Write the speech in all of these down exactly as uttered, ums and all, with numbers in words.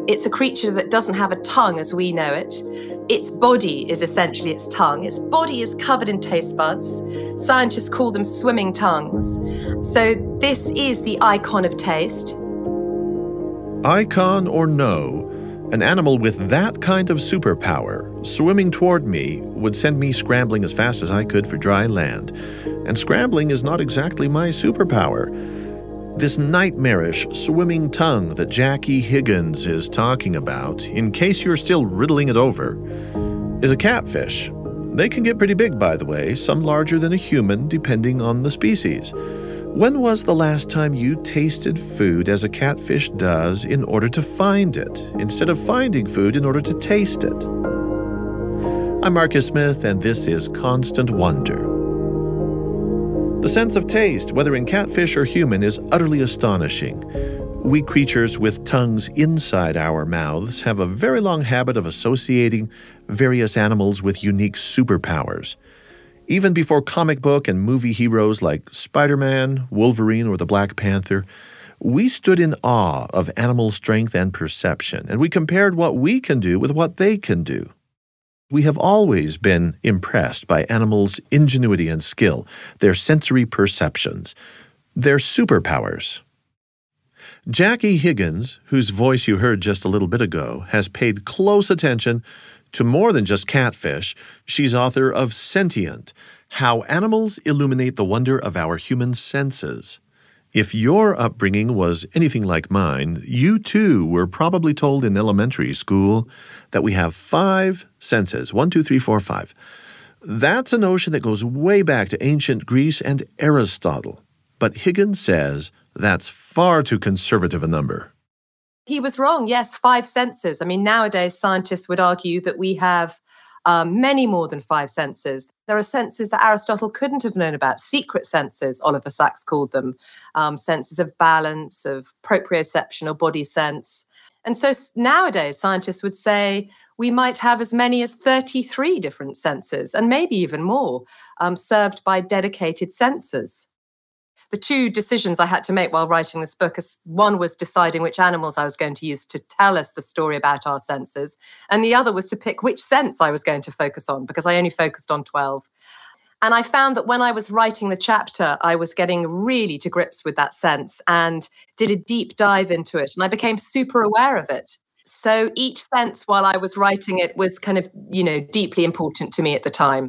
It's a creature that doesn't have a tongue as we know it. Its body is essentially its tongue. Its body is covered in taste buds. Scientists call them swimming tongues. So this is the icon of taste. Icon or no, an animal with that kind of superpower swimming toward me would send me scrambling as fast as I could for dry land. And scrambling is not exactly my superpower. This nightmarish swimming tongue that Jackie Higgins is talking about, in case you're still riddling it over, is a catfish. They can get pretty big, by the way, some larger than a human, depending on the species. When was the last time you tasted food as a catfish does in order to find it, instead of finding food in order to taste it? I'm Marcus Smith, and this is Constant Wonder. The sense of taste, whether in catfish or human, is utterly astonishing. We creatures with tongues inside our mouths have a very long habit of associating various animals with unique superpowers. Even before comic book and movie heroes like Spider-Man, Wolverine, or the Black Panther, we stood in awe of animal strength and perception, and we compared what we can do with what they can do. We have always been impressed by animals' ingenuity and skill, their sensory perceptions, their superpowers. Jackie Higgins, whose voice you heard just a little bit ago, has paid close attention to more than just catfish. She's author of Sentient: How Animals Illuminate the Wonder of Our Human Senses. If your upbringing was anything like mine, you too were probably told in elementary school that we have five senses. One, two, three, four, five. That's a notion that goes way back to ancient Greece and Aristotle. But Higgins says that's far too conservative a number. He was wrong. Yes, five senses. I mean, nowadays, scientists would argue that we have um, many more than five senses. There are senses that Aristotle couldn't have known about, secret senses, Oliver Sacks called them, um, senses of balance, of proprioception or body sense. And so nowadays, scientists would say we might have as many as thirty-three different senses, and maybe even more, um, served by dedicated sensors. The two decisions I had to make while writing this book, one was deciding which animals I was going to use to tell us the story about our senses, and the other was to pick which sense I was going to focus on, because I only focused on twelve. And I found that when I was writing the chapter, I was getting really to grips with that sense and did a deep dive into it, and I became super aware of it. So each sense while I was writing it was kind of, you know, deeply important to me at the time.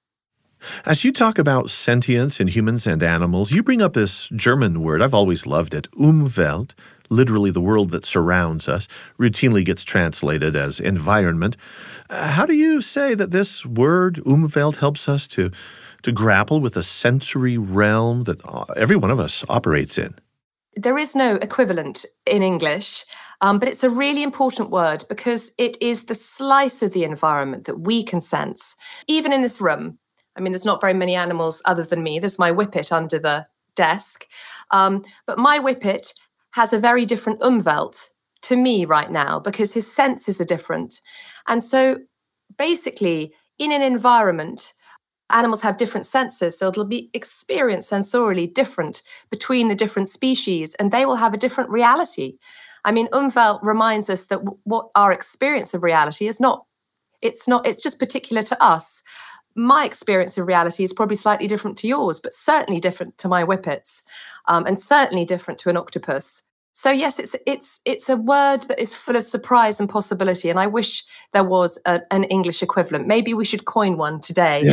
As you talk about sentience in humans and animals, you bring up this German word. I've always loved it, Umwelt, literally the world that surrounds us, routinely gets translated as environment. Uh, how do you say that this word, Umwelt, helps us to, to grapple with a sensory realm that every one of us operates in? There is no equivalent in English, um, but it's a really important word because it is the slice of the environment that we can sense, even in this room. I mean, there's not very many animals other than me. There's my whippet under the desk. Um, but my whippet has a very different Umwelt to me right now because his senses are different. And so basically, in an environment, animals have different senses. So it'll be experienced sensorially different between the different species, and they will have a different reality. I mean, Umwelt reminds us that w- what our experience of reality is not, it's not, it's just particular to us. My experience of reality is probably slightly different to yours, but certainly different to my whippets, um, and certainly different to an octopus. So yes, it's it's it's a word that is full of surprise and possibility, and I wish there was a, an English equivalent. Maybe we should coin one today.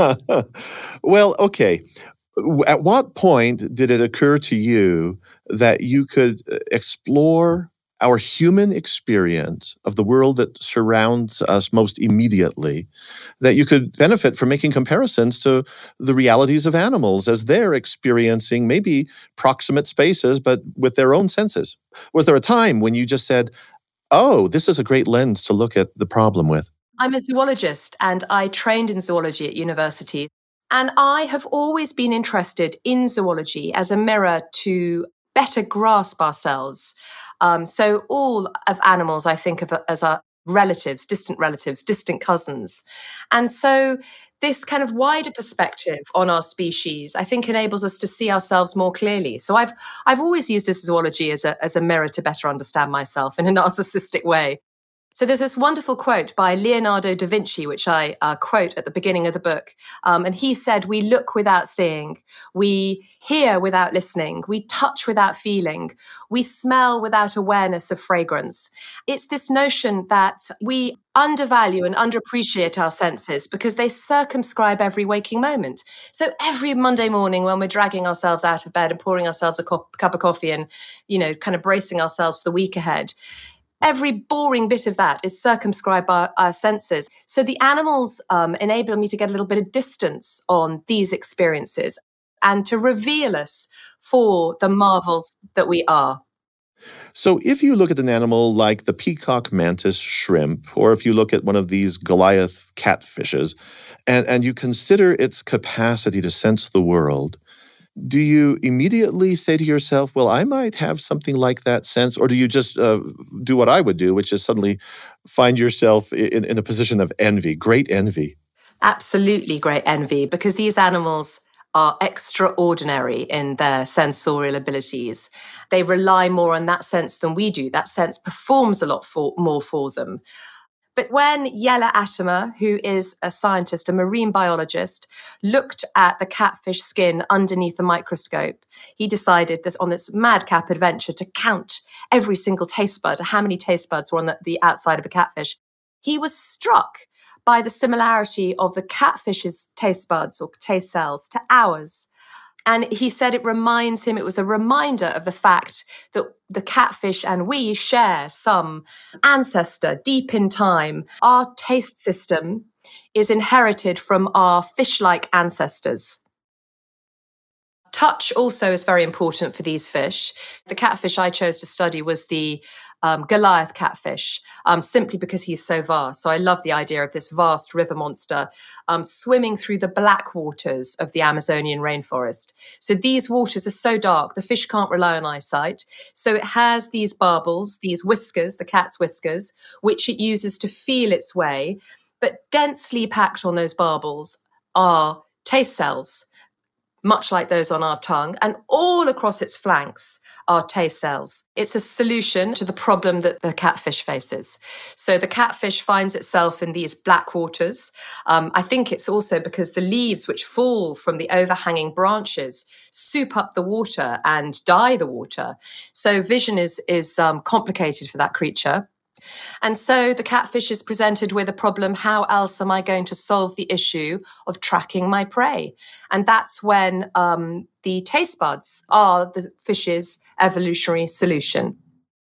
Well, okay. At what point did it occur to you that you could explore our human experience of the world that surrounds us most immediately, that you could benefit from making comparisons to the realities of animals as they're experiencing maybe proximate spaces, but with their own senses? Was there a time when you just said, oh, this is a great lens to look at the problem with? I'm a zoologist and I trained in zoology at university. And I have always been interested in zoology as a mirror to better grasp ourselves. Um, so all of animals I think of as our relatives, distant relatives, distant cousins. And so this kind of wider perspective on our species, I think, enables us to see ourselves more clearly. So I've I've always used this zoology as a, as a mirror to better understand myself in a narcissistic way. So there's this wonderful quote by Leonardo da Vinci, which I uh, quote at the beginning of the book. Um, and he said, "We look without seeing, we hear without listening, we touch without feeling, we smell without awareness of fragrance." It's this notion that we undervalue and underappreciate our senses because they circumscribe every waking moment. So every Monday morning when we're dragging ourselves out of bed and pouring ourselves a co- cup of coffee and, you know, kind of bracing ourselves for the week ahead, every boring bit of that is circumscribed by our senses. So the animals um, enable me to get a little bit of distance on these experiences and to reveal us for the marvels that we are. So if you look at an animal like the peacock mantis shrimp, or if you look at one of these Goliath catfishes, and, and you consider its capacity to sense the world, do you immediately say to yourself, well, I might have something like that sense? Or do you just uh, do what I would do, which is suddenly find yourself in, in a position of envy, great envy? Absolutely great envy, because these animals are extraordinary in their sensorial abilities. They rely more on that sense than we do. That sense performs a lot for, more for them. But when Jelle Atema, who is a scientist, a marine biologist, looked at the catfish skin underneath the microscope, he decided this on this madcap adventure to count every single taste bud, how many taste buds were on the, the outside of a catfish. He was struck by the similarity of the catfish's taste buds or taste cells to ours. And he said it reminds him, it was a reminder of the fact that the catfish and we share some ancestor deep in time. Our taste system is inherited from our fish-like ancestors. Touch also is very important for these fish. The catfish I chose to study was the um, Goliath catfish, um, simply because he's so vast. So I love the idea of this vast river monster um, swimming through the black waters of the Amazonian rainforest. So these waters are so dark, the fish can't rely on eyesight. So it has these barbels, these whiskers, the cat's whiskers, which it uses to feel its way. But densely packed on those barbels are taste cells, much like those on our tongue, and all across its flanks are taste cells. It's a solution to the problem that the catfish faces. So the catfish finds itself in these black waters. Um, I think it's also because the leaves which fall from the overhanging branches soup up the water and dye the water. So vision is, is um, complicated for that creature. And so the catfish is presented with a problem. How else am I going to solve the issue of tracking my prey? And that's when um, the taste buds are the fish's evolutionary solution.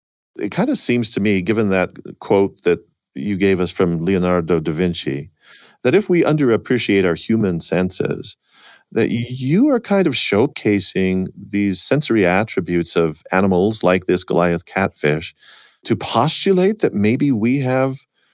It kind of seems to me, given that quote that you gave us from Leonardo da Vinci, that if we underappreciate our human senses, that you are kind of showcasing these sensory attributes of animals like this Goliath catfish to postulate that maybe we have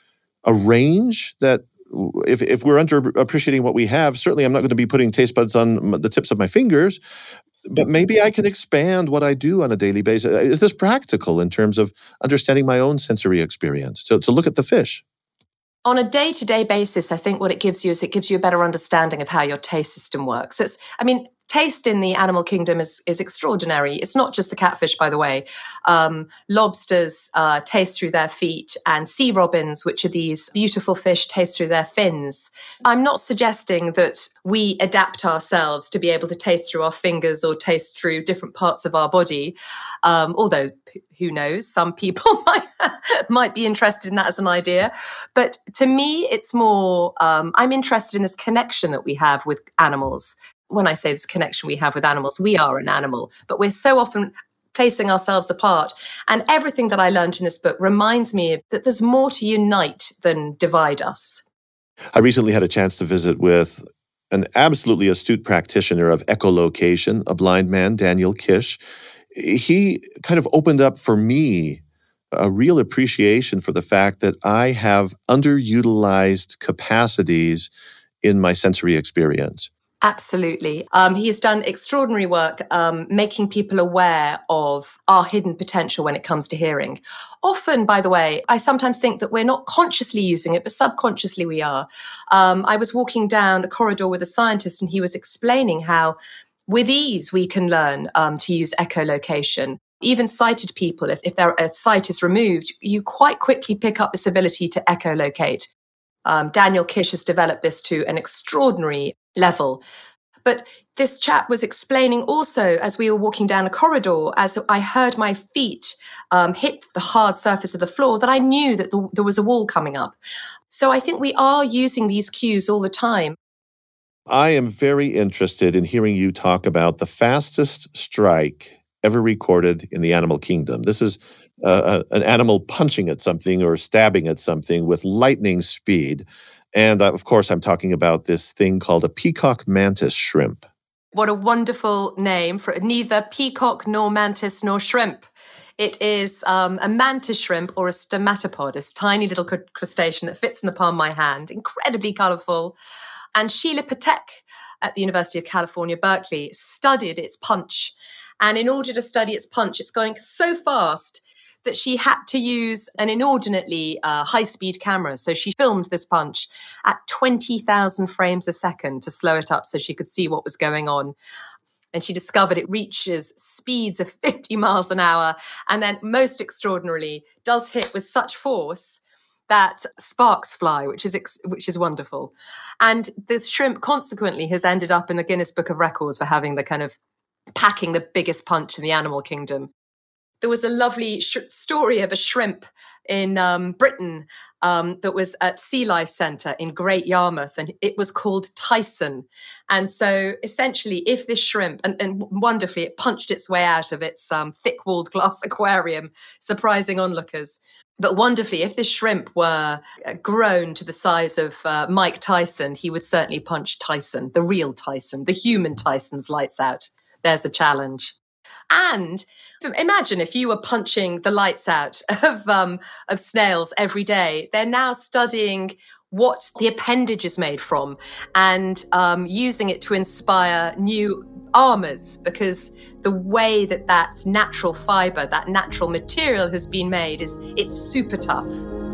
a range that if, if we're underappreciating what we have, certainly I'm not going to be putting taste buds on the tips of my fingers, but maybe I can expand what I do on a daily basis. Is this practical in terms of understanding my own sensory experience, to, to look at the fish? On a day-to-day basis, I think what it gives you is it gives you a better understanding of how your taste system works. It's, I mean, taste in the animal kingdom is, is extraordinary. It's not just the catfish, by the way. Um, lobsters uh, taste through their feet, and sea robins, which are these beautiful fish, taste through their fins. I'm not suggesting that we adapt ourselves to be able to taste through our fingers or taste through different parts of our body, um, although who knows, some people might, might be interested in that as an idea. But to me, it's more, um, I'm interested in this connection that we have with animals. When I say this connection we have with animals, we are an animal, but we're so often placing ourselves apart. And everything that I learned in this book reminds me of that there's more to unite than divide us. I recently had a chance to visit with an absolutely astute practitioner of echolocation, a blind man, Daniel Kish. He kind of opened up for me a real appreciation for the fact that I have underutilized capacities in my sensory experience. Absolutely. Um, he's done extraordinary work um, making people aware of our hidden potential when it comes to hearing. Often, by the way, I sometimes think that we're not consciously using it, but subconsciously we are. Um, I was walking down a corridor with a scientist and he was explaining how with ease we can learn um, to use echolocation. Even sighted people, if, if their sight is removed, you quite quickly pick up this ability to echolocate. Um, Daniel Kish has developed this to an extraordinary level. But this chap was explaining also, as we were walking down a corridor, as I heard my feet um, hit the hard surface of the floor, that I knew that the, there was a wall coming up. So I think we are using these cues all the time. I am very interested in hearing you talk about the fastest strike ever recorded in the animal kingdom. This is uh, an animal punching at something or stabbing at something with lightning speed. And uh, of course, I'm talking about this thing called a peacock mantis shrimp. What a wonderful name for neither peacock nor mantis nor shrimp. It is um, a mantis shrimp or a stomatopod, this tiny little cr- crustacean that fits in the palm of my hand, incredibly colorful. And Sheila Patek at the University of California, Berkeley, studied its punch. And in order to study its punch, it's going so fast that she had to use an inordinately uh, high-speed camera. So she filmed this punch at twenty thousand frames a second to slow it up so she could see what was going on. And she discovered it reaches speeds of fifty miles an hour. And then most extraordinarily, does hit with such force that sparks fly, which is ex- which is wonderful. And the shrimp consequently has ended up in the Guinness Book of Records for having the kind of packing the biggest punch in the animal kingdom. There was a lovely sh- story of a shrimp in um, Britain um, that was at Sea Life Centre in Great Yarmouth, and it was called Tyson. And so essentially, if this shrimp, and, and wonderfully, it punched its way out of its um, thick-walled glass aquarium, surprising onlookers. But wonderfully, if this shrimp were grown to the size of uh, Mike Tyson, he would certainly punch Tyson, the real Tyson, the human Tyson's lights out. There's a challenge. And imagine if you were punching the lights out of um, of snails every day. They're now studying what the appendage is made from and um, using it to inspire new armors, because the way that that natural fiber, that natural material has been made is it's super tough.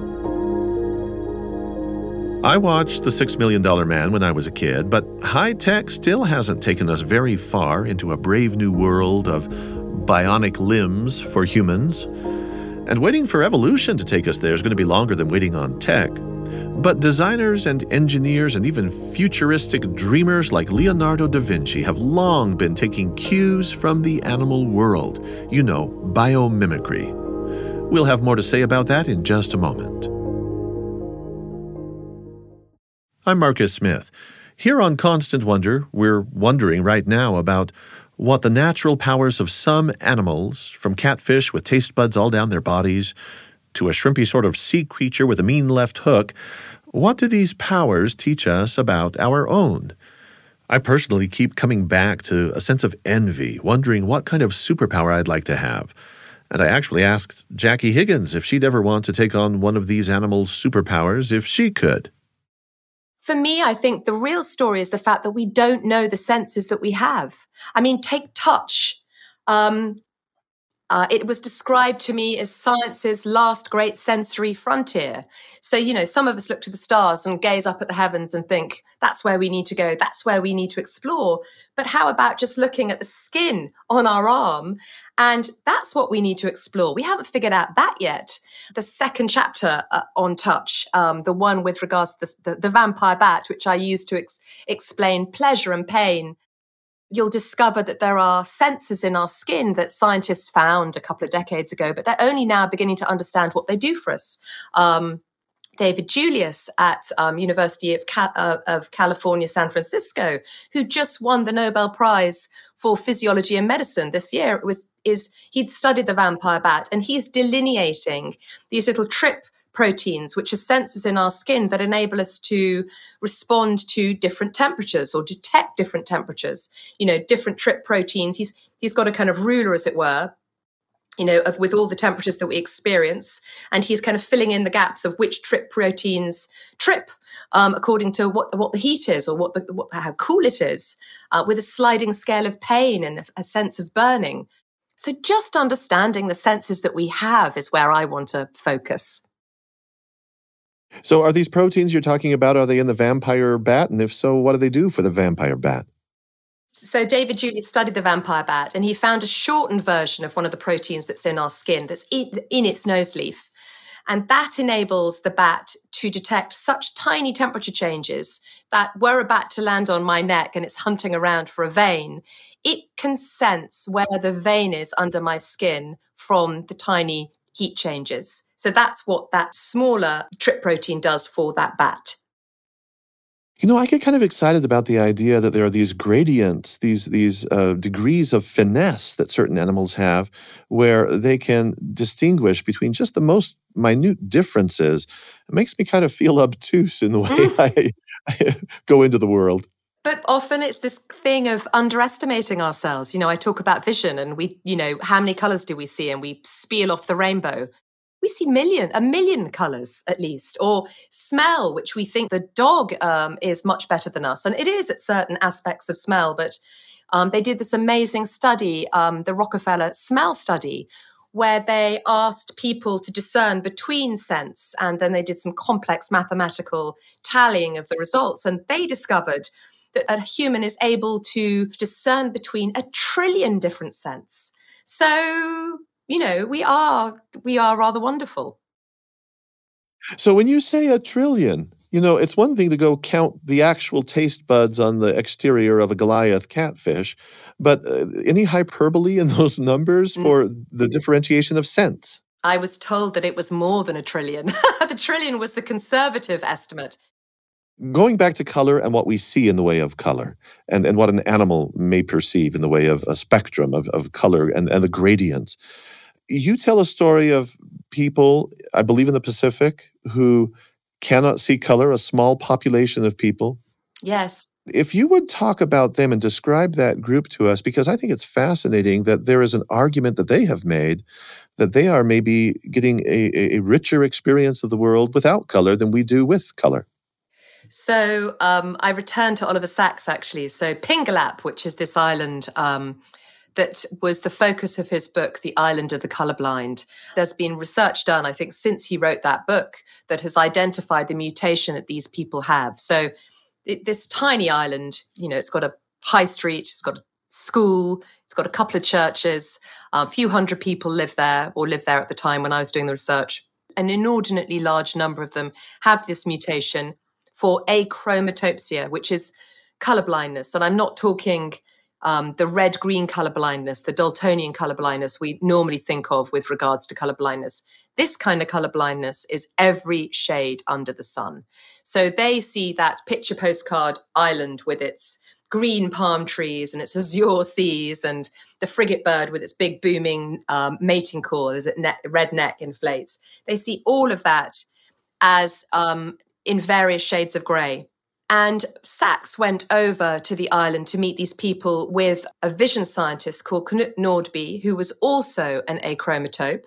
I watched The Six Million Dollar Man when I was a kid, but high tech still hasn't taken us very far into a brave new world of bionic limbs for humans. And waiting for evolution to take us there is going to be longer than waiting on tech. But designers and engineers and even futuristic dreamers like Leonardo da Vinci have long been taking cues from the animal world. You know, biomimicry. We'll have more to say about that in just a moment. I'm Marcus Smith. Here on Constant Wonder, we're wondering right now about what the natural powers of some animals, from catfish with taste buds all down their bodies to a shrimpy sort of sea creature with a mean left hook, what do these powers teach us about our own? I personally keep coming back to a sense of envy, wondering what kind of superpower I'd like to have. And I actually asked Jackie Higgins if she'd ever want to take on one of these animals' superpowers if she could. For me, I think the real story is the fact that we don't know the senses that we have. I mean, take touch. Um, uh, it was described to me as science's last great sensory frontier. So, you know, some of us look to the stars and gaze up at the heavens and think, that's where we need to go, that's where we need to explore. But how about just looking at the skin on our arm? And that's what we need to explore. We haven't figured out that yet. The second chapter uh, on touch, um, the one with regards to the, the, the vampire bat, which I use to ex- explain pleasure and pain, you'll discover that there are sensors in our skin that scientists found a couple of decades ago, but they're only now beginning to understand what they do for us. Um, David Julius at um, University of, Ca- uh, of California, San Francisco, who just won the Nobel Prize for Physiology and Medicine this year, it was is he'd studied the vampire bat, and he's delineating these little trip proteins, which are sensors in our skin that enable us to respond to different temperatures or detect different temperatures. You know, different trip proteins. He's he's got a kind of ruler, as it were, you know, of with all the temperatures that we experience. And he's kind of filling in the gaps of which trip proteins trip um, according to what, what the heat is or what, the, what how cool it is, uh, with a sliding scale of pain and a, a sense of burning. So just understanding the senses that we have is where I want to focus. So are these proteins you're talking about, are they in the vampire bat? And if so, what do they do for the vampire bat? So David Julius studied the vampire bat, and he found a shortened version of one of the proteins that's in our skin that's in, in its nose leaf. And that enables the bat to detect such tiny temperature changes that were a bat to land on my neck and it's hunting around for a vein, it can sense where the vein is under my skin from the tiny heat changes. So that's what that smaller trip protein does for that bat. You know, I get kind of excited about the idea that there are these gradients, these these uh, degrees of finesse that certain animals have, where they can distinguish between just the most minute differences. It makes me kind of feel obtuse in the way I, I go into the world. But often it's this thing of underestimating ourselves. You know, I talk about vision and we, you know, how many colors do we see? And we spiel off the rainbow. We see million, a million colors at least, or smell, which we think the dog um, is much better than us. And it is at certain aspects of smell, but um, they did this amazing study, um, the Rockefeller Smell Study, where they asked people to discern between scents. And then they did some complex mathematical tallying of the results. And they discovered that a human is able to discern between a trillion different scents. So, you know, we are we are rather wonderful. So when you say a trillion, you know, it's one thing to go count the actual taste buds on the exterior of a Goliath catfish, but uh, any hyperbole in those numbers for the differentiation of scents? I was told that it was more than a trillion. The trillion was the conservative estimate. Going back to color and what we see in the way of color, and, and what an animal may perceive in the way of a spectrum of, of color and, and the gradients. You tell a story of people, I believe in the Pacific, who cannot see color, a small population of people. Yes. If you would talk about them and describe that group to us, because I think it's fascinating that there is an argument that they have made that they are maybe getting a, a richer experience of the world without color than we do with color. So um, I returned to Oliver Sacks, actually. So Pingelap, which is this island um, that was the focus of his book, The Island of the Colorblind. There's been research done, I think, since he wrote that book that has identified the mutation that these people have. So it, this tiny island, you know, it's got a high street, it's got a school, it's got a couple of churches, a few hundred people live there or lived there at the time when I was doing the research. An inordinately large number of them have this mutation for achromatopsia, which is colorblindness. And I'm not talking um, the red-green colorblindness, the Daltonian colorblindness we normally think of with regards to colorblindness. This kind of colorblindness is every shade under the sun. So they see that picture postcard island with its green palm trees and its azure seas and the frigate bird with its big booming um, mating call as its ne- red neck inflates. They see all of that as um, in various shades of grey. And Sachs went over to the island to meet these people with a vision scientist called Knut Nordby, who was also an achromatope.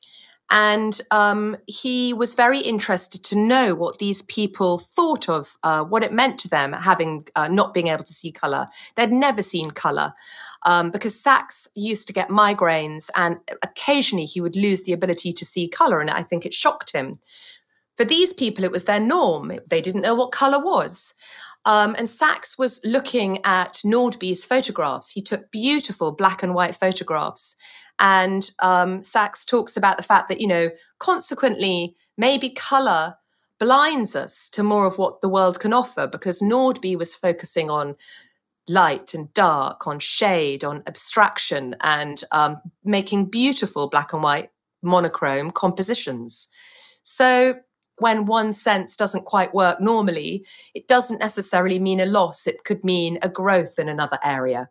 And um, he was very interested to know what these people thought of, uh, what it meant to them, having uh, not being able to see colour. They'd never seen colour um, because Sachs used to get migraines and occasionally he would lose the ability to see colour. And I think it shocked him. For these people, it was their norm. They didn't know what colour was. Um, and Sachs was looking at Nordby's photographs. He took beautiful black and white photographs. And um, Sachs talks about the fact that, you know, consequently, maybe colour blinds us to more of what the world can offer, because Nordby was focusing on light and dark, on shade, on abstraction, and um, making beautiful black and white monochrome compositions. So when one sense doesn't quite work normally, it doesn't necessarily mean a loss. It could mean a growth in another area.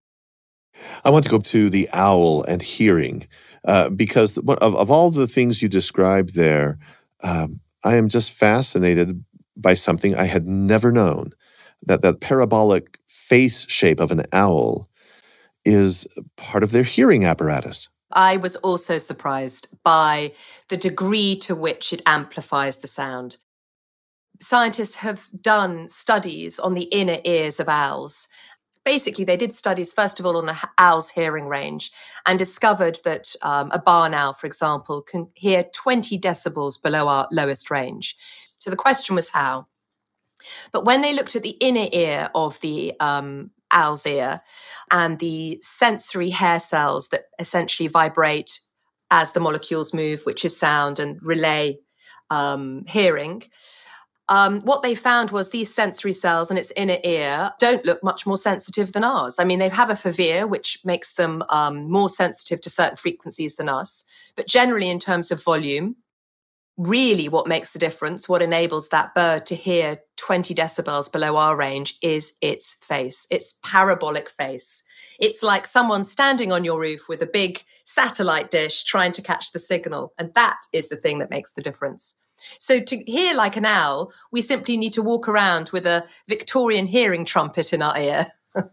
I want to go to the owl and hearing, uh, because of, of all the things you described there, um, I am just fascinated by something I had never known, that that parabolic face shape of an owl is part of their hearing apparatus. I was also surprised by the degree to which it amplifies the sound. Scientists have done studies on the inner ears of owls. Basically, they did studies, first of all, on an owl's hearing range and discovered that um, a barn owl, for example, can hear twenty decibels below our lowest range. So the question was how. But when they looked at the inner ear of the um, owl's ear and the sensory hair cells that essentially vibrate as the molecules move, which is sound, and relay um, hearing, Um, what they found was these sensory cells in its inner ear don't look much more sensitive than ours. I mean, they have a fovea, which makes them um, more sensitive to certain frequencies than us. But generally, in terms of volume, really what makes the difference, what enables that bird to hear twenty decibels below our range, is its face, its parabolic face. It's like someone standing on your roof with a big satellite dish trying to catch the signal. And that is the thing that makes the difference. So to hear like an owl, we simply need to walk around with a Victorian hearing trumpet in our ear.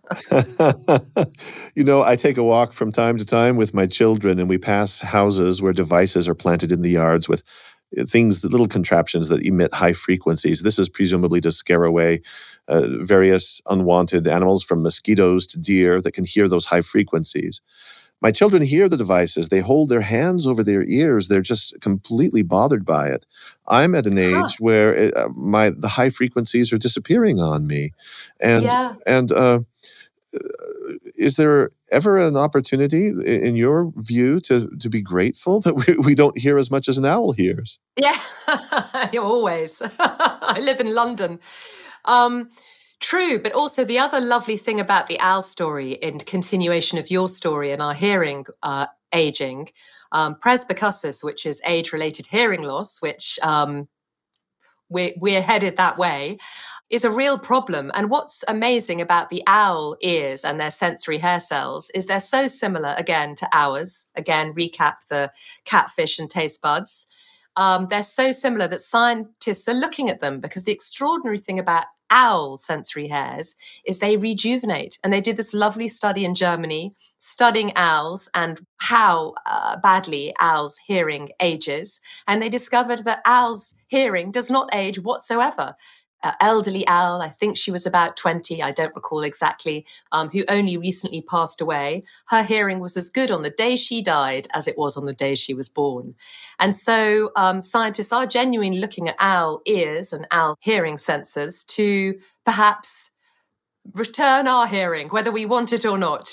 You know, I take a walk from time to time with my children, and we pass houses where devices are planted in the yards with things, the little contraptions that emit high frequencies. This is presumably to scare away uh, various unwanted animals, from mosquitoes to deer, that can hear those high frequencies. My children hear the devices. They hold their hands over their ears. They're just completely bothered by it. I'm at an age huh. where it, uh, my the high frequencies are disappearing on me. And, yeah. and uh, is there ever an opportunity, in your view, to, to be grateful that we, we don't hear as much as an owl hears? Yeah, always. I live in London. Um, True, but also the other lovely thing about the owl story, in continuation of your story and our hearing uh, aging, um, presbycusis, which is age-related hearing loss, which um, we're, we're headed that way, is a real problem. And what's amazing about the owl ears and their sensory hair cells is they're so similar, again, to ours. Again, recap the catfish and taste buds. Um, they're so similar that scientists are looking at them, because the extraordinary thing about owl sensory hairs is they rejuvenate. And they did this lovely study in Germany studying owls and how uh, badly owls' hearing ages. And they discovered that owls' hearing does not age whatsoever. Uh, elderly owl, I think she was about twenty, I don't recall exactly, um, who only recently passed away. Her hearing was as good on the day she died as it was on the day she was born. And so um, scientists are genuinely looking at owl ears and owl hearing sensors to perhaps return our hearing, whether we want it or not.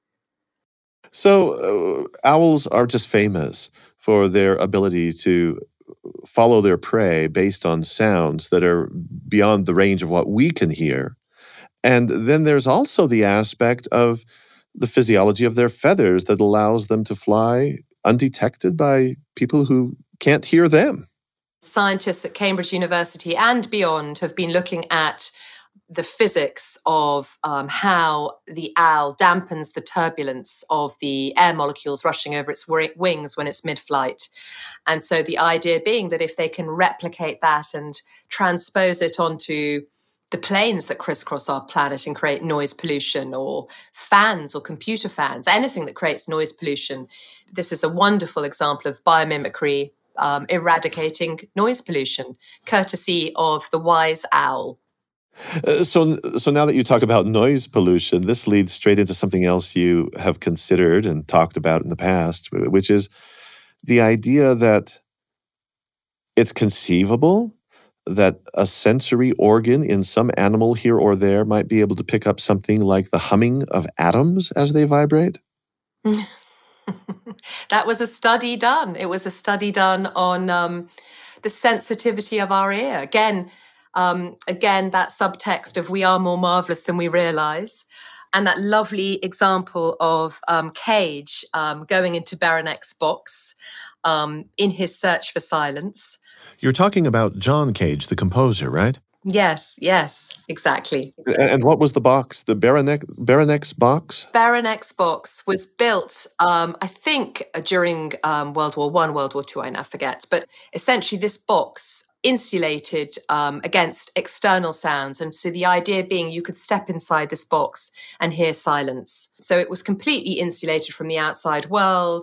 So uh, owls are just famous for their ability to follow their prey based on sounds that are beyond the range of what we can hear. And then there's also the aspect of the physiology of their feathers that allows them to fly undetected by people who can't hear them. Scientists at Cambridge University and beyond have been looking at the physics of um, how the owl dampens the turbulence of the air molecules rushing over its w- wings when it's mid-flight. And so the idea being that if they can replicate that and transpose it onto the planes that crisscross our planet and create noise pollution, or fans or computer fans, anything that creates noise pollution, this is a wonderful example of biomimicry um, eradicating noise pollution, courtesy of the wise owl. Uh, so, so now that you talk about noise pollution, this leads straight into something else you have considered and talked about in the past, which is the idea that it's conceivable that a sensory organ in some animal here or there might be able to pick up something like the humming of atoms as they vibrate? That was a study done. It was a study done on um, the sensitivity of our ear. Again, Um, again, that subtext of we are more marvelous than we realize. And that lovely example of um, Cage um, going into Berenek's box um, in his search for silence. You're talking about John Cage, the composer, right? Yes, yes, exactly. And what was the box? The Berenek, Berenek's box? Berenek's box was built, um, I think, during um, World War One, World War Two, I now forget. But essentially this box insulated um, against external sounds. And so the idea being you could step inside this box and hear silence. So it was completely insulated from the outside world.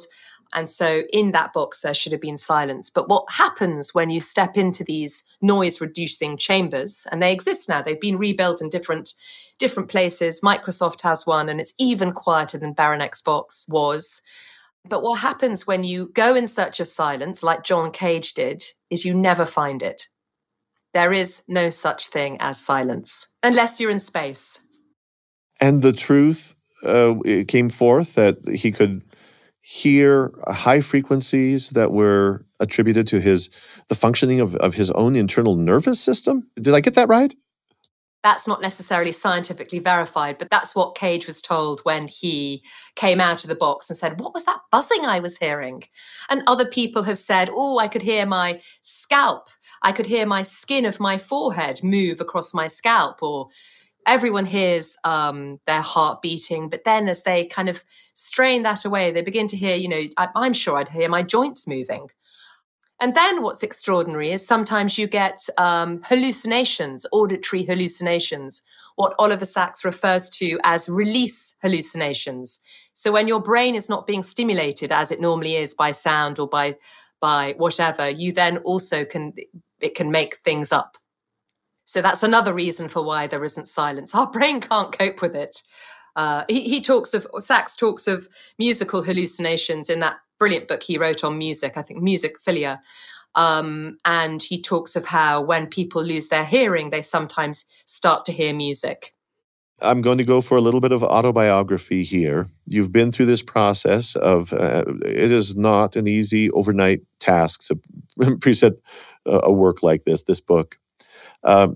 And so in that box, there should have been silence. But what happens when you step into these noise-reducing chambers, and they exist now, they've been rebuilt in different, different places. Microsoft has one, and it's even quieter than Baronex's box was. But what happens when you go in search of silence, like John Cage did, is you never find it. There is no such thing as silence, unless you're in space. And the truth uh, it came forth that he could hear high frequencies that were attributed to his the functioning of, of his own internal nervous system. Did I get that right? That's not necessarily scientifically verified, but that's what Cage was told when he came out of the box and said, what was that buzzing I was hearing? And other people have said, oh, I could hear my scalp. I could hear my skin of my forehead move across my scalp, or everyone hears um, their heart beating. But then as they kind of strain that away, they begin to hear, you know, I, I'm sure I'd hear my joints moving. And then what's extraordinary is sometimes you get um, hallucinations, auditory hallucinations, what Oliver Sacks refers to as release hallucinations. So when your brain is not being stimulated as it normally is by sound or by by whatever, you then also can, it can make things up. So that's another reason for why there isn't silence. Our brain can't cope with it. Uh, he, he talks of, Sacks talks of musical hallucinations in that brilliant book he wrote on music, I think Musicphilia. Um, and he talks of how when people lose their hearing, they sometimes start to hear music. I'm going to go for a little bit of autobiography here. You've been through this process of, uh, it is not an easy overnight task to preset a, a work like this, this book. Um,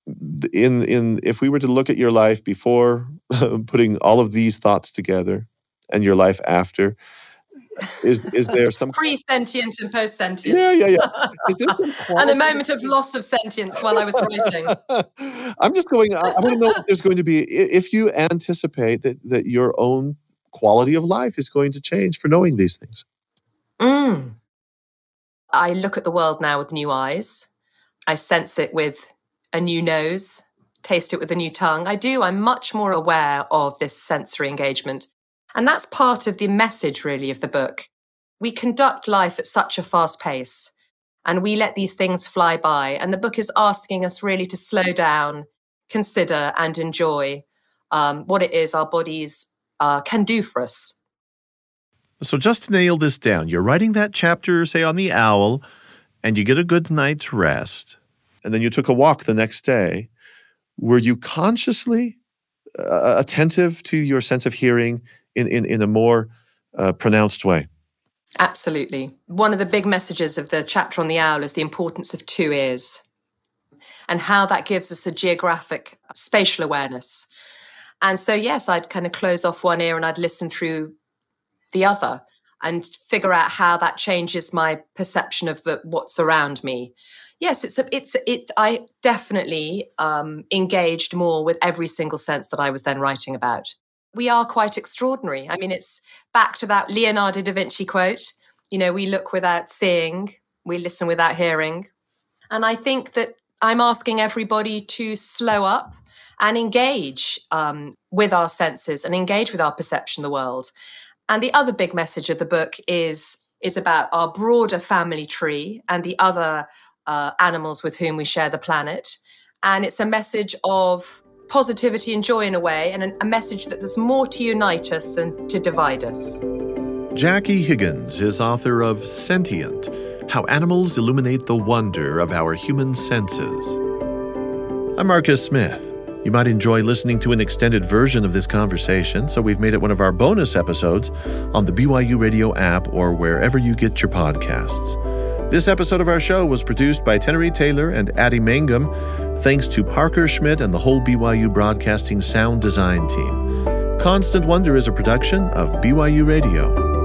in in if we were to look at your life before putting all of these thoughts together and your life after, is is there some pre-sentient and post-sentient? Yeah, yeah, yeah. Is there some and a moment of loss of sentience while I was writing. I'm just going. I, I want to know if there's going to be, if you anticipate that that your own quality of life is going to change for knowing these things. Mm. I look at the world now with new eyes. I sense it with a new nose, taste it with a new tongue. I do. I'm much more aware of this sensory engagement. And that's part of the message, really, of the book. We conduct life at such a fast pace, and we let these things fly by. And the book is asking us really to slow down, consider, and enjoy um, what it is our bodies uh, can do for us. So just to nail this down, you're writing that chapter, say, on the owl, and you get a good night's rest, and then you took a walk the next day. Were you consciously uh, attentive to your sense of hearing in, in, in a more uh, pronounced way? Absolutely. One of the big messages of the chapter on the owl is the importance of two ears and how that gives us a geographic spatial awareness. And so, yes, I'd kind of close off one ear and I'd listen through the other and figure out how that changes my perception of the what's around me. Yes, it's a, it's it. I definitely um, engaged more with every single sense that I was then writing about. We are quite extraordinary. I mean, it's back to that Leonardo da Vinci quote. You know, we look without seeing, we listen without hearing. And I think that I'm asking everybody to slow up and engage um, with our senses and engage with our perception of the world. And the other big message of the book is, is about our broader family tree and the other uh, animals with whom we share the planet. And it's a message of positivity and joy in a way, and a message that there's more to unite us than to divide us. Jackie Higgins is author of Sentient: How Animals Illuminate the Wonder of Our Human Senses. I'm Marcus Smith. You might enjoy listening to an extended version of this conversation, so we've made it one of our bonus episodes on the B Y U Radio app or wherever you get your podcasts. This episode of our show was produced by Tenery Taylor and Addie Mangum, thanks to Parker Schmidt and the whole B Y U Broadcasting sound design team. Constant Wonder is a production of B Y U Radio.